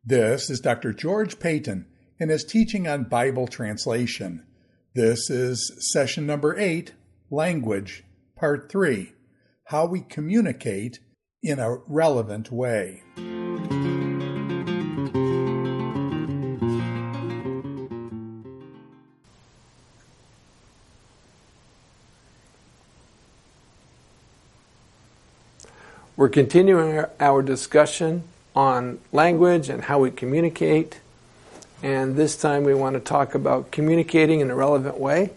This is Dr. George Payton and his teaching on Bible translation. This is session number 8, Language, Part 3, How We Communicate in a Relevant Way. We're continuing our discussion on language and how we communicate, and this time we want to talk about communicating in a relevant way.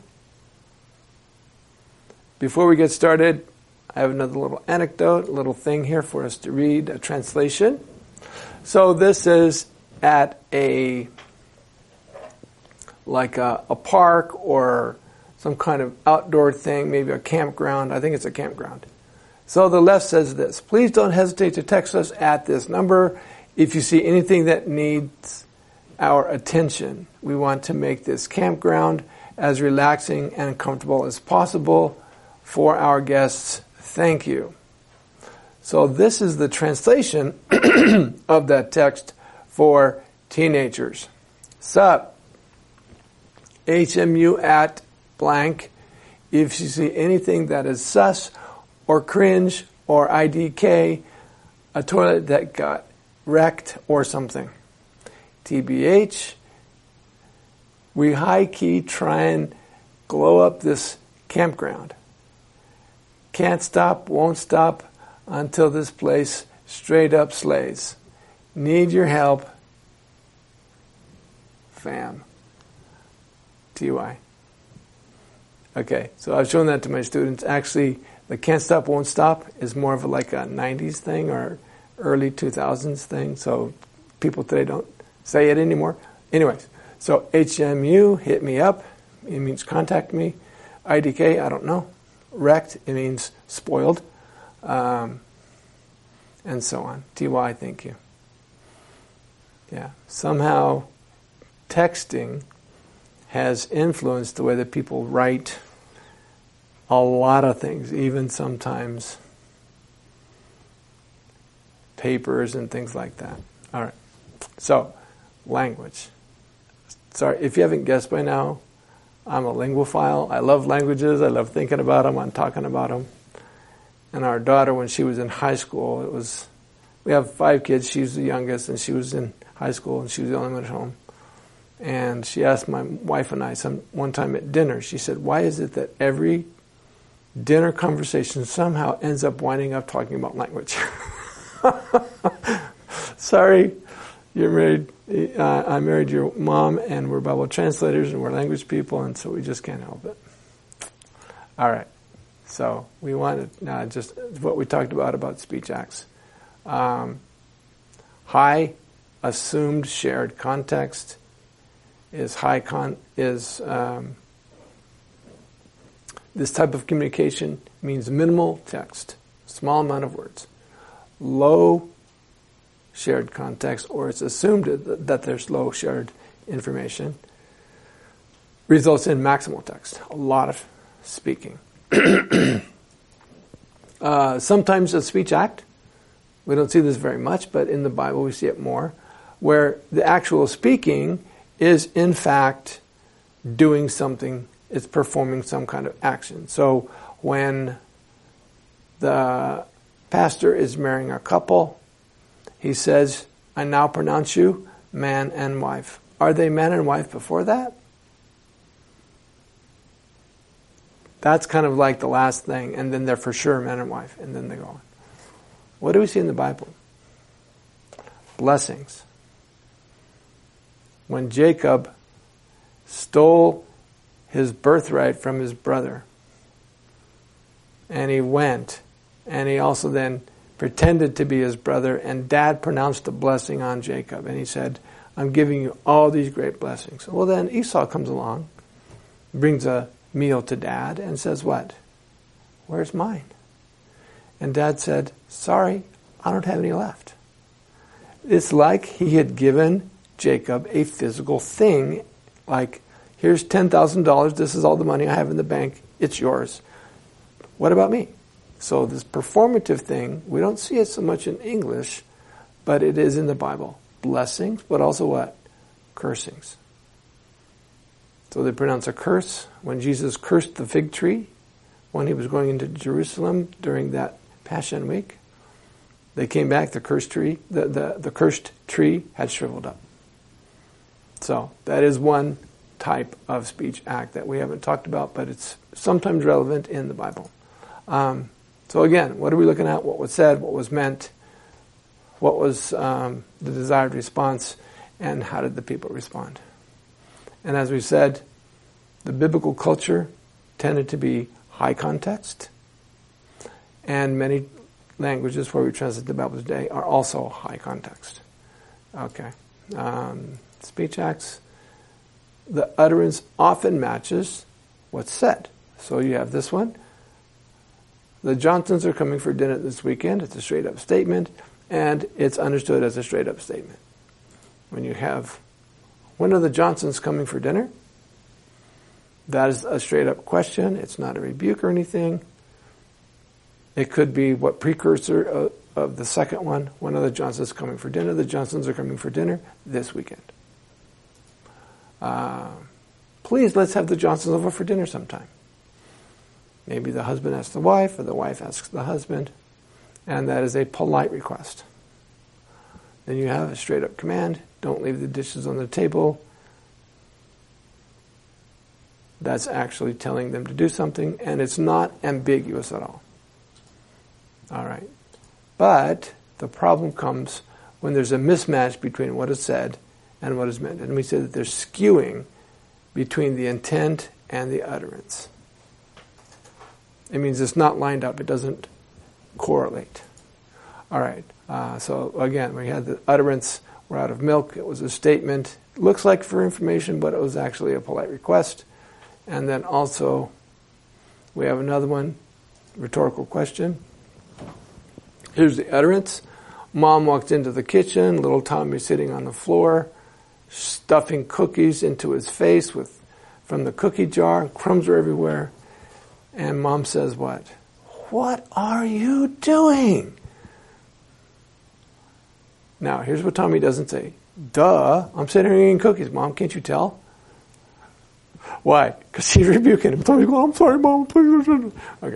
Before we get started, I have another little anecdote, a little thing here for us to read, a translation. So this is at a park or some kind of outdoor thing, maybe a campground. I think it's a campground. So the left says this: please don't hesitate to text us at this number if you see anything that needs our attention. We want to make this campground as relaxing and comfortable as possible for our guests. Thank you. So this is the translation of that text for teenagers. Sup, HMU at blank. If you see anything that is sus or cringe or IDK, a toilet that got wrecked or something. TBH, we high-key try and glow up this campground. Can't stop, won't stop until this place straight up slays. Need your help, fam. TY. Okay, so I've shown that to my students. Actually, the can't stop, won't stop is more of like a 90s thing or early 2000s thing, so people today don't say it anymore. Anyways, so HMU, hit me up, it means contact me. IDK, I don't know. Wrecked, it means spoiled, and so on. TY, thank you. Yeah, somehow texting has influenced the way that people write a lot of things, even sometimes papers and things like that. All right. So, language. Sorry, if you haven't guessed by now, I'm a linguophile. I love languages. I love thinking about them. I'm talking about them. And our daughter, when she was in high school, we have 5 kids. She's the youngest, and she was in high school, and she was the only one at home. And she asked my wife and I one time at dinner, she said, why is it that every dinner conversation somehow ends up winding up talking about language? Sorry, you're married. I married your mom, and we're Bible translators, and we're language people, and so we just can't help it. All right. So we wanted just what we talked about speech acts. High assumed shared context is this type of communication means minimal text, small amount of words. Low shared context, or it's assumed that there's low shared information, results in maximal text, a lot of speaking. Sometimes a speech act, we don't see this very much, but in the Bible we see it more, where the actual speaking is in fact doing something, it's performing some kind of action. So when the pastor is marrying a couple, he says, I now pronounce you man and wife. Are they man and wife before that? That's kind of like the last thing, and then they're for sure man and wife, and then they go on. What do we see in the Bible? Blessings. When Jacob stole his birthright from his brother, and he went, and he also then pretended to be his brother, and Dad pronounced a blessing on Jacob, and he said, I'm giving you all these great blessings. Well, then Esau comes along, brings a meal to Dad, and says what? Where's mine? And Dad said, sorry, I don't have any left. It's like he had given Jacob a physical thing, like, here's $10,000, this is all the money I have in the bank, it's yours. What about me? So this performative thing, we don't see it so much in English, but it is in the Bible. blessings, but also what? Cursings. So they pronounce a curse when Jesus cursed the fig tree when he was going into Jerusalem during that Passion Week. They came back, the cursed tree had shriveled up. So that is one type of speech act that we haven't talked about, but it's sometimes relevant in the Bible. So again, what are we looking at? What was said, what was meant, what was the desired response, and how did the people respond? And as we said, the biblical culture tended to be high context, and many languages where we translate the Bible today are also high context. Okay. Speech acts, the utterance often matches what's said. So you have this one. The Johnsons are coming for dinner this weekend. It's a straight up statement, and it's understood as a straight up statement. When you have, when are the Johnsons coming for dinner? That is a straight up question. It's not a rebuke or anything. It could be what precursor of the second one. When are the Johnsons coming for dinner? The Johnsons are coming for dinner this weekend. Please, let's have the Johnsons over for dinner sometime. Maybe the husband asks the wife, or the wife asks the husband, and that is a polite request. Then you have a straight up command, don't leave the dishes on the table. That's actually telling them to do something, and it's not ambiguous at all. All right. But the problem comes when there's a mismatch between what is said and what is meant. And we say that there's skewing between the intent and the utterance. It means it's not lined up. It doesn't correlate. All right. So again, we had the utterance, we're out of milk. It was a statement. It looks like for information, but it was actually a polite request. And then also, we have another one, rhetorical question. Here's the utterance. Mom walked into the kitchen, little Tommy's sitting on the floor, stuffing cookies into his face from the cookie jar. Crumbs are everywhere. And Mom says what? What are you doing? Now, here's what Tommy doesn't say. Duh, I'm sitting here eating cookies, Mom, can't you tell? Why? Because he's rebuking him. Tommy's going, I'm sorry, Mom, please. Okay.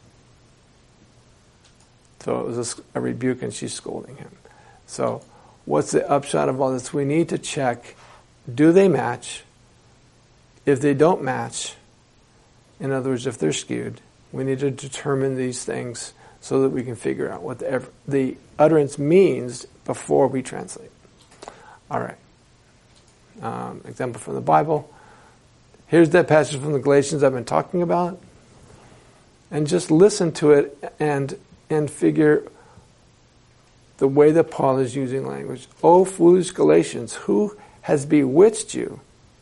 So it was a rebuke, and she's scolding him. So what's the upshot of all this? We need to check, do they match? If they don't match, in other words, if they're skewed, we need to determine these things so that we can figure out what the utterance means before we translate. All right. Example from the Bible. Here's that passage from the Galatians I've been talking about. And just listen to it and figure the way that Paul is using language. O foolish Galatians, who has bewitched you?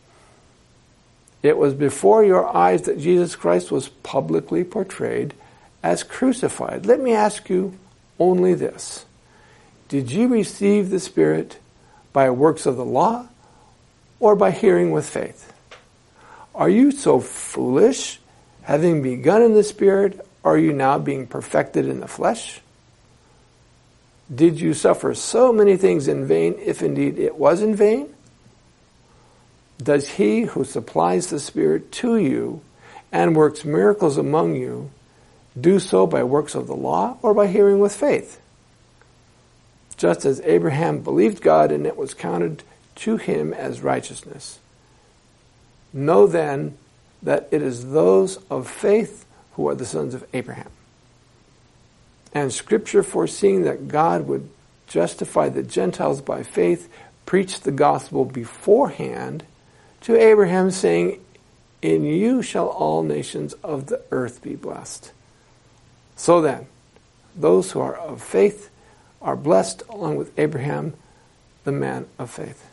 It was before your eyes that Jesus Christ was publicly portrayed as crucified. Let me ask you only this. Did you receive the Spirit by works of the law or by hearing with faith? Are you so foolish, having begun in the Spirit, are you now being perfected in the flesh? Did you suffer so many things in vain, if indeed it was in vain? Does he who supplies the Spirit to you and works miracles among you do so by works of the law or by hearing with faith? Just as Abraham believed God and it was counted to him as righteousness. Know then that it is those of faith who are the sons of Abraham. And Scripture, foreseeing that God would justify the Gentiles by faith, preached the gospel beforehand to Abraham, saying, in you shall all nations of the earth be blessed. So then, those who are of faith are blessed along with Abraham, the man of faith.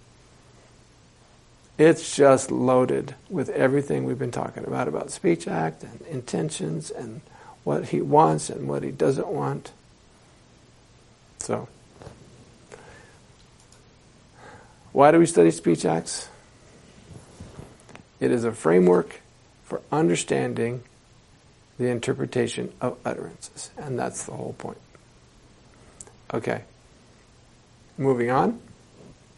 It's just loaded with everything we've been talking about speech act and intentions and what he wants and what he doesn't want. So, why do we study speech acts? It is a framework for understanding the interpretation of utterances, and that's the whole point. Okay, moving on.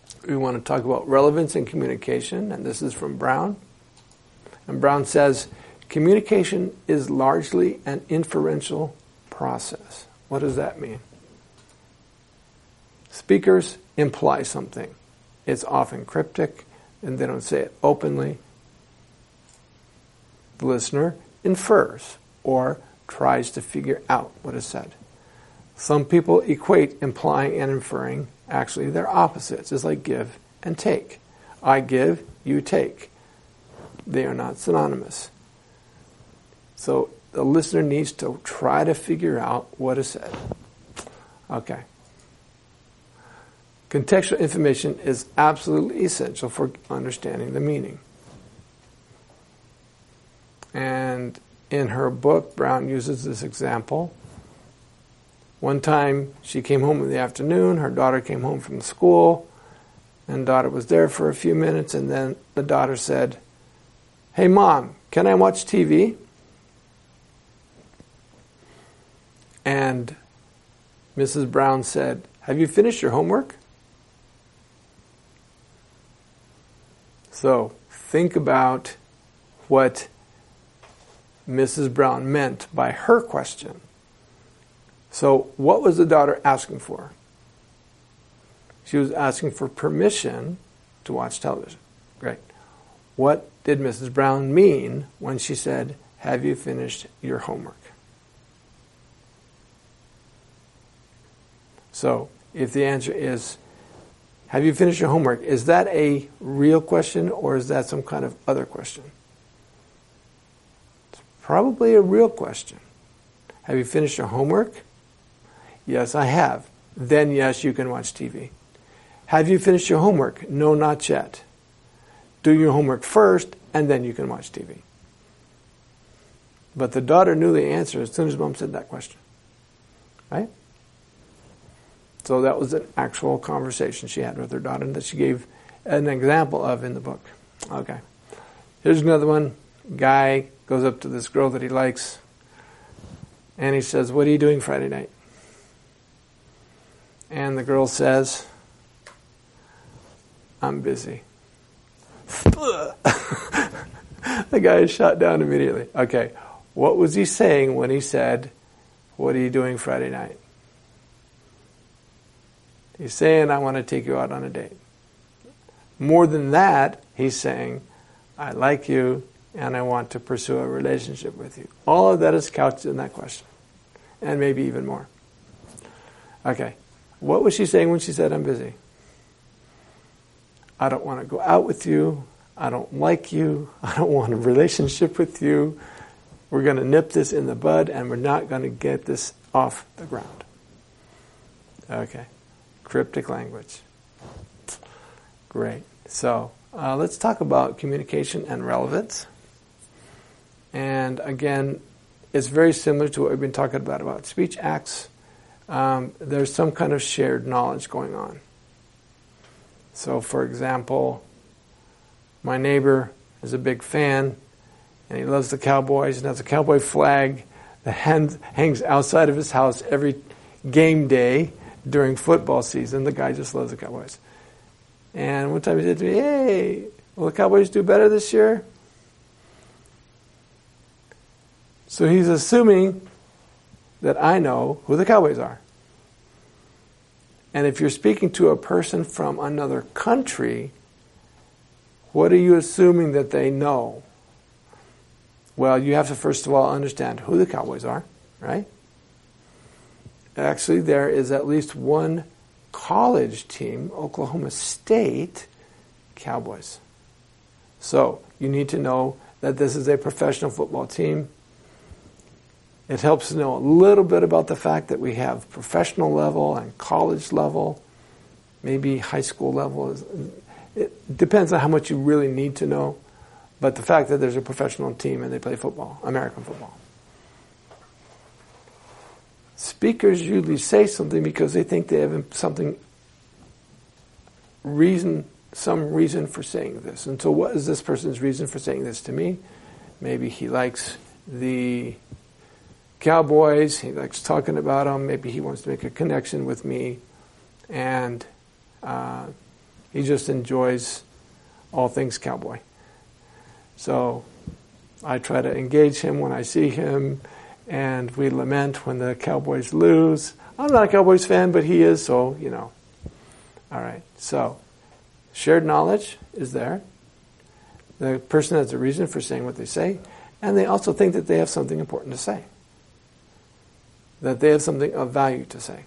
we want to talk about relevance in communication, and this is from Brown. And Brown says, communication is largely an inferential process. What does that mean? Speakers imply something. It's often cryptic, and they don't say it openly. The listener infers or tries to figure out what is said. Some people equate implying and inferring. Actually, they're opposites. It's like give and take. I give, you take. They are not synonymous. So the listener needs to try to figure out what is said. Okay. Contextual information is absolutely essential for understanding the meaning. And in her book, Brown uses this example. One time she came home in the afternoon, her daughter came home from school, and daughter was there for a few minutes, and then the daughter said, "Hey Mom, can I watch TV?" And Mrs. Brown said, "Have you finished your homework?" So think about what Mrs. Brown meant by her question. So what was the daughter asking for? She was asking for permission to watch television. Great. What did Mrs. Brown mean when she said, "Have you finished your homework?" So if the answer is, "Have you finished your homework?" is that a real question or is that some kind of other question? It's probably a real question. Have you finished your homework? Yes, I have. Then yes, you can watch TV. Have you finished your homework? No, not yet. Do your homework first and then you can watch TV. But the daughter knew the answer as soon as Mom said that question. Right? So that was an actual conversation she had with her daughter that she gave an example of in the book. Okay. Here's another one. Guy goes up to this girl that he likes and he says, "What are you doing Friday night?" And the girl says, "I'm busy." The guy is shot down immediately. Okay. What was he saying when he said, "What are you doing Friday night?" He's saying, "I want to take you out on a date." More than that, he's saying, "I like you and I want to pursue a relationship with you." All of that is couched in that question. And maybe even more. Okay. What was she saying when she said, "I'm busy"? I don't want to go out with you. I don't like you. I don't want a relationship with you. We're going to nip this in the bud and we're not going to get this off the ground. Okay. Cryptic language. Great. So let's talk about communication and relevance. And again, it's very similar to what we've been talking about speech acts. There's some kind of shared knowledge going on. So, for example, my neighbor is a big fan, and he loves the Cowboys, and has a Cowboy flag that hangs outside of his house every game day during football season. The guy just loves the Cowboys. And one time he said to me, "Hey, will the Cowboys do better this year?" So he's assuming that I know who the Cowboys are. And if you're speaking to a person from another country, what are you assuming that they know? Well, you have to first of all understand who the Cowboys are, right? Actually, there is at least one college team, Oklahoma State Cowboys. So you need to know that this is a professional football team. It helps to know a little bit about the fact that we have professional level and college level, maybe high school level. It depends on how much you really need to know. But the fact that there's a professional team and they play football, American football. Speakers usually say something because they think they have some reason for saying this. And so what is this person's reason for saying this to me? Maybe he likes the Cowboys, he likes talking about them, maybe he wants to make a connection with me, and He just enjoys all things cowboy. So I try to engage him when I see him, and we lament when the Cowboys lose. I'm not a Cowboys fan, but he is, so, All right, so shared knowledge is there. The person has a reason for saying what they say, and they also think that they have something important to say, that they have something of value to say.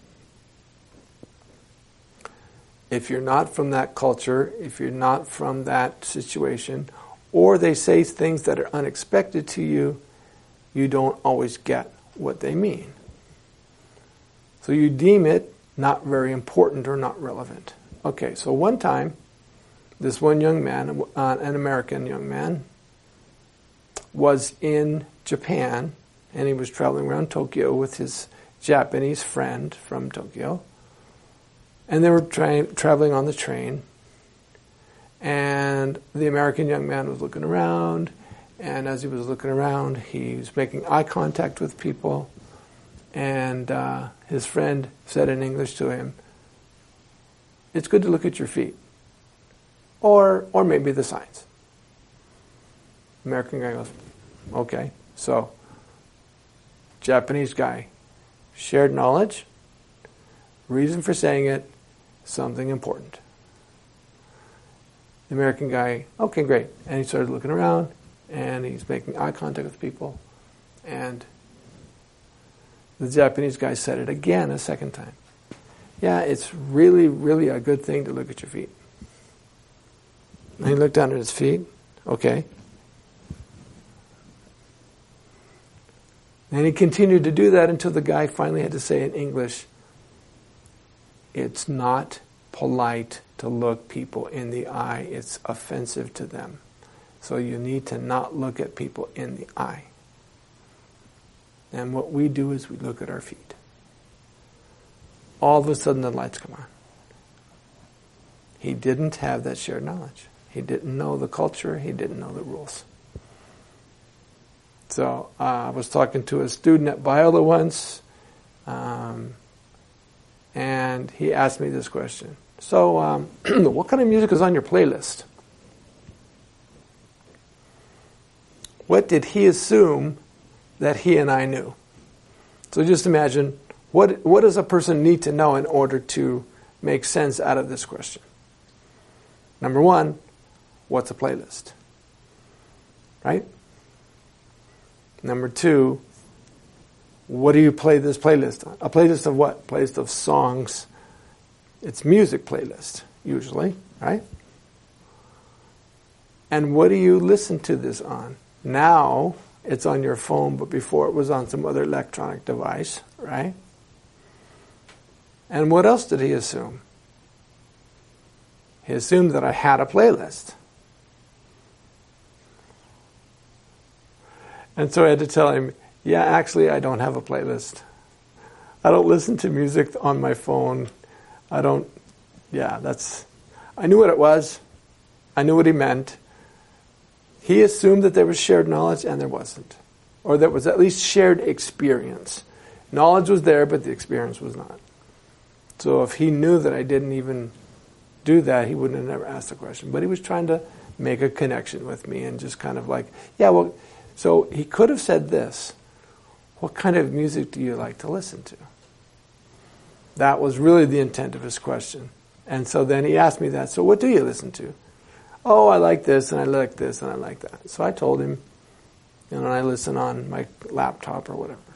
If you're not from that culture, if you're not from that situation, or they say things that are unexpected to you, you don't always get what they mean. So you deem it not very important or not relevant. Okay, so one time, this one young man, an American young man, was in Japan, and he was traveling around Tokyo with his Japanese friend from Tokyo. And they were traveling on the train, and the American young man was looking around, and as he was looking around, he was making eye contact with people, and his friend said in English to him, "It's good to look at your feet," or maybe the signs. American guy goes, "Okay." So, Japanese guy, shared knowledge, reason for saying it, something important. The American guy, okay, great. And he started looking around, and he's making eye contact with people. And the Japanese guy said it again a second time. "Yeah, it's really, really a good thing to look at your feet." And he looked down at his feet. Okay. And he continued to do that until the guy finally had to say in English, "It's not polite to look people in the eye. It's offensive to them. So you need to not look at people in the eye." And what we do is we look at our feet. All of a sudden the lights come on. He didn't have that shared knowledge. He didn't know the culture. He didn't know the rules. So I was talking to a student at Biola once, and he asked me this question. "So, what kind of music is on your playlist?" What did he assume that he and I knew? So just imagine, what does a person need to know in order to make sense out of this question? Number one, what's a playlist? Right? Number two, what do you play this playlist on? A playlist of what? Playlist of songs. It's music playlist, usually, right? And what do you listen to this on? Now, it's on your phone, but before it was on some other electronic device, right? And what else did he assume? He assumed that I had a playlist. And so I had to tell him, yeah, actually, I don't have a playlist. I don't listen to music on my phone. I knew what it was. I knew what he meant. He assumed that there was shared knowledge, and there wasn't. Or there was at least shared experience. Knowledge was there, but the experience was not. So if he knew that I didn't even do that, he wouldn't have never asked the question. But he was trying to make a connection with me and just kind of like, so he could have said this: what kind of music do you like to listen to? That was really the intent of his question. And so then he asked me that, so what do you listen to? Oh, I like this, and I like this, and I like that. So I told him, I listen on my laptop or whatever.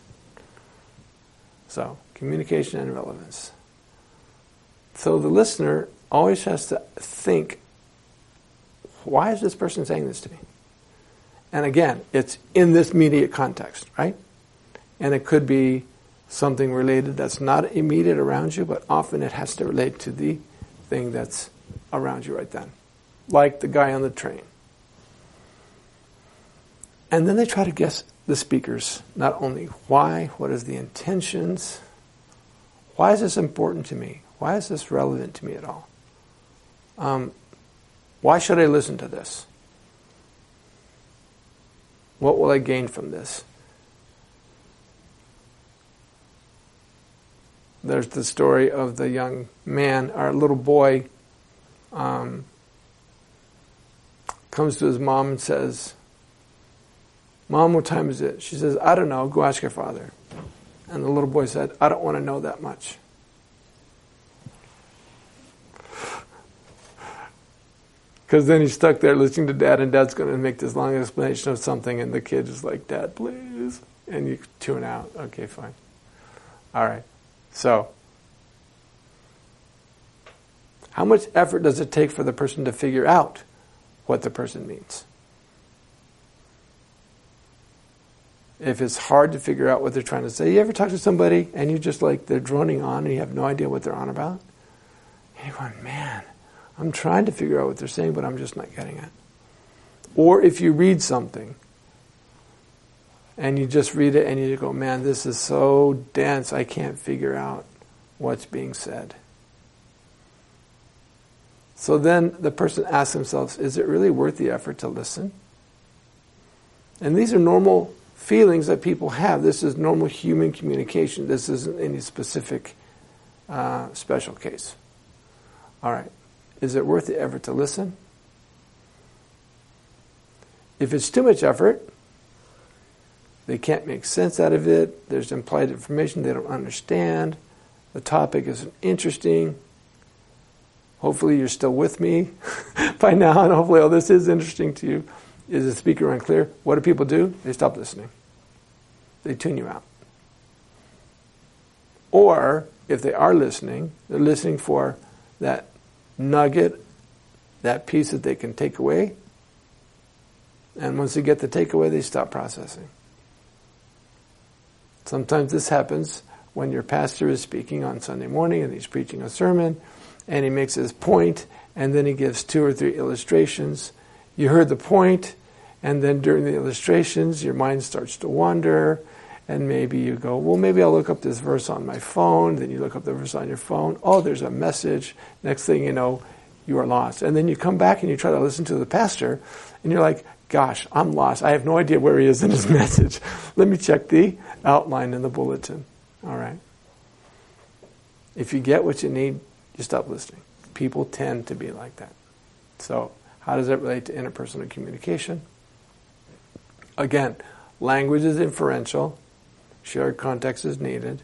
So, communication and relevance. So the listener always has to think, why is this person saying this to me? And again, it's in this immediate context, right? And it could be something related that's not immediate around you, but often it has to relate to the thing that's around you right then. Like the guy on the train. And then they try to guess the speakers, not only why, what is the intentions, why is this important to me? Why is this relevant to me at all? Why should I listen to this? What will I gain from this? There's the story of the young man, our little boy, comes to his mom and says, "Mom, what time is it?" She says, "I don't know, go ask your father." And the little boy said, "I don't want to know that much." Because then he's stuck there listening to Dad, and Dad's going to make this long explanation of something, and the kid is like, "Dad, please." And you tune out. Okay, fine. All right. So, how much effort does it take for the person to figure out what the person means? If it's hard to figure out what they're trying to say, you ever talk to somebody and you just like, they're droning on and you have no idea what they're on about? And you're going, man, I'm trying to figure out what they're saying, but I'm just not getting it. Or if you read something and you just read it and you go, man, this is so dense, I can't figure out what's being said. So then the person asks themselves, is it really worth the effort to listen? And these are normal feelings that people have. This is normal human communication. This isn't any specific special case. All right. Is it worth the effort to listen? If it's too much effort, they can't make sense out of it, there's implied information they don't understand, the topic isn't interesting, hopefully you're still with me by now, and hopefully, oh, this is interesting to you. Is the speaker unclear? What do people do? They stop listening. They tune you out. Or, if they are listening, they're listening for that nugget, that piece that they can take away. And once they get the takeaway, they stop processing. Sometimes this happens when your pastor is speaking on Sunday morning and he's preaching a sermon and he makes his point and then he gives 2 or 3 illustrations. You heard the point, and then during the illustrations your mind starts to wander, and maybe you go, well, maybe I'll look up this verse on my phone. Then you look up the verse on your phone. Oh, there's a message. Next thing you know, you are lost. And then you come back and you try to listen to the pastor, and you're like, gosh, I'm lost. I have no idea where he is in his message. Let me check the outline in the bulletin. All right. If you get what you need, you stop listening. People tend to be like that. So how does that relate to interpersonal communication? Again, language is inferential. Shared context is needed.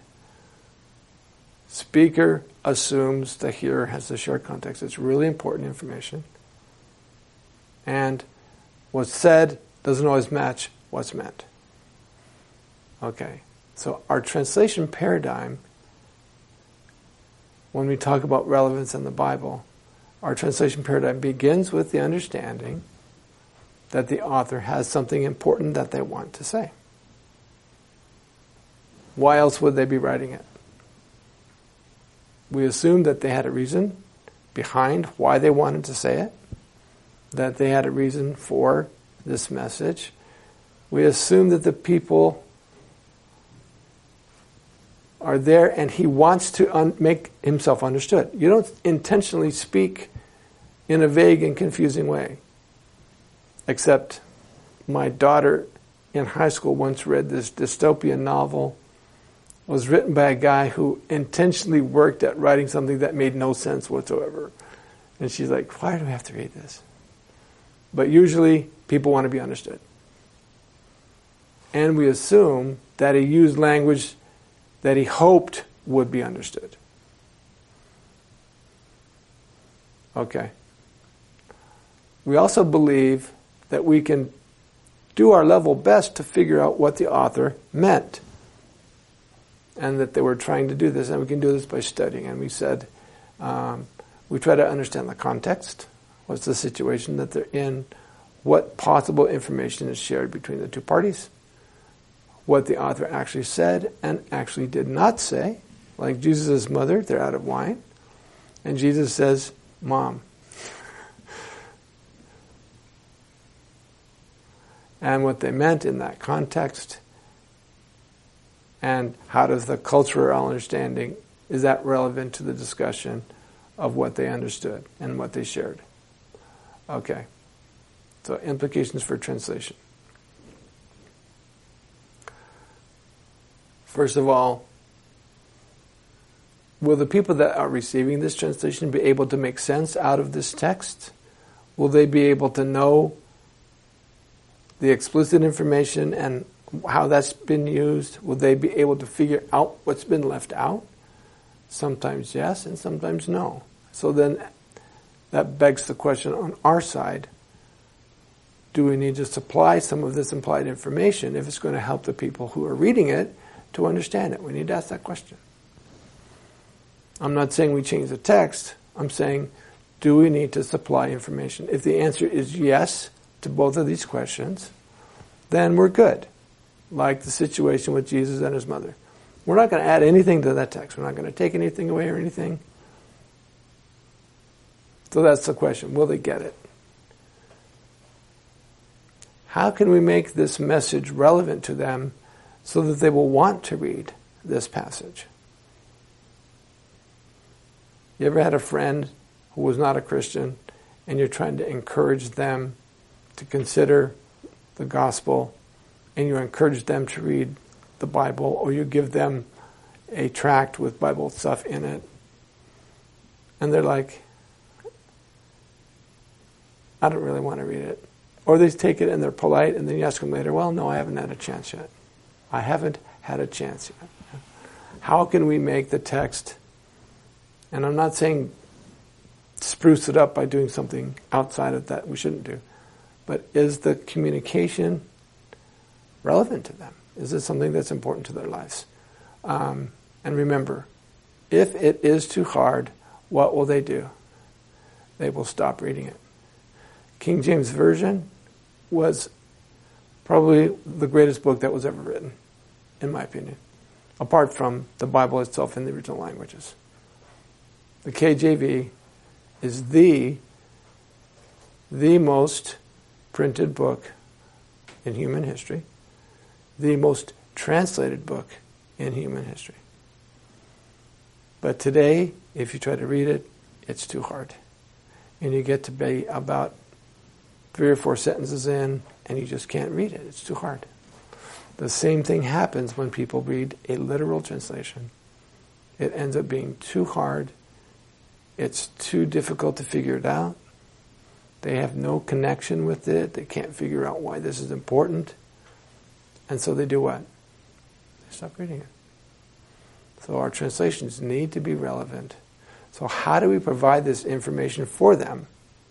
Speaker assumes the hearer has the shared context. It's really important information. And what's said doesn't always match what's meant. Okay, so our translation paradigm, when we talk about relevance in the Bible, our translation paradigm begins with the understanding that the author has something important that they want to say. Why else would they be writing it? We assume that they had a reason behind why they wanted to say it, that they had a reason for this message. We assume that the people are there and he wants to make himself understood. You don't intentionally speak in a vague and confusing way. Except my daughter in high school once read this dystopian novel. It was written by a guy who intentionally worked at writing something that made no sense whatsoever. And she's like, why do we have to read this? But usually people want to be understood. And we assume that he used language that he hoped would be understood. Okay. We also believe that we can do our level best to figure out what the author meant. And that they were trying to do this, and we can do this by studying. And we said, we try to understand the context. What's the situation that they're in? What possible information is shared between the two parties? What the author actually said and actually did not say. Like Jesus' mother, they're out of wine. And Jesus says, Mom. And what they meant in that context. And how does the cultural understanding, is that relevant to the discussion of what they understood and what they shared? Okay. So implications for translation. First of all, will the people that are receiving this translation be able to make sense out of this text? Will they be able to know the explicit information and how that's been used? Will they be able to figure out what's been left out? Sometimes yes, and sometimes no. So then that begs the question on our side, do we need to supply some of this implied information if it's going to help the people who are reading it to understand it? We need to ask that question. I'm not saying we change the text. I'm saying, do we need to supply information? If the answer is yes to both of these questions, then we're good. Like the situation with Jesus and his mother. We're not going to add anything to that text. We're not going to take anything away or anything. So that's the question. Will they get it? How can we make this message relevant to them so that they will want to read this passage? You ever had a friend who was not a Christian and you're trying to encourage them to consider the gospel and you encourage them to read the Bible, or you give them a tract with Bible stuff in it and they're like, I don't really want to read it. Or they take it and they're polite and then you ask them later, well, no, I haven't had a chance yet. I haven't had a chance yet. How can we make the text, and I'm not saying spruce it up by doing something outside of that we shouldn't do, but is the communication relevant to them? Is it something that's important to their lives? And remember, if it is too hard, what will they do? They will stop reading it. King James Version was probably the greatest book that was ever written, in my opinion, apart from the Bible itself in the original languages. The KJV is the most printed book in human history, the most translated book in human history. But today, if you try to read it, it's too hard. And you get to be about 3 or 4 sentences in, and you just can't read it. It's too hard. The same thing happens when people read a literal translation. It ends up being too hard. It's too difficult to figure it out. They have no connection with it. They can't figure out why this is important. And so they do what? They stop reading it. So our translations need to be relevant. So how do we provide this information for them?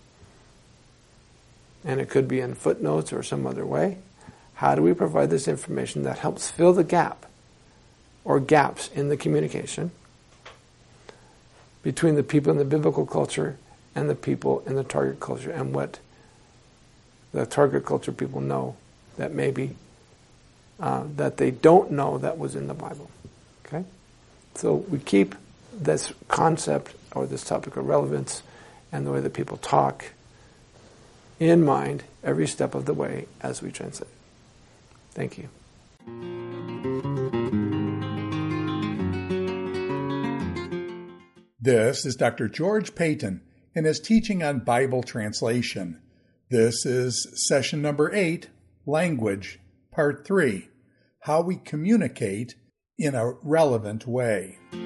And it could be in footnotes or some other way. How do we provide this information that helps fill the gap or gaps in the communication between the people in the biblical culture and the people in the target culture, and what the target culture people know that maybe that they don't know that was in the Bible? Okay? So we keep this concept or this topic of relevance and the way that people talk in mind every step of the way as we translate. Thank you. This is Dr. George Payton in his teaching on Bible translation. This is session number 8, Language, Part 3, How We Communicate in a Relevant Way.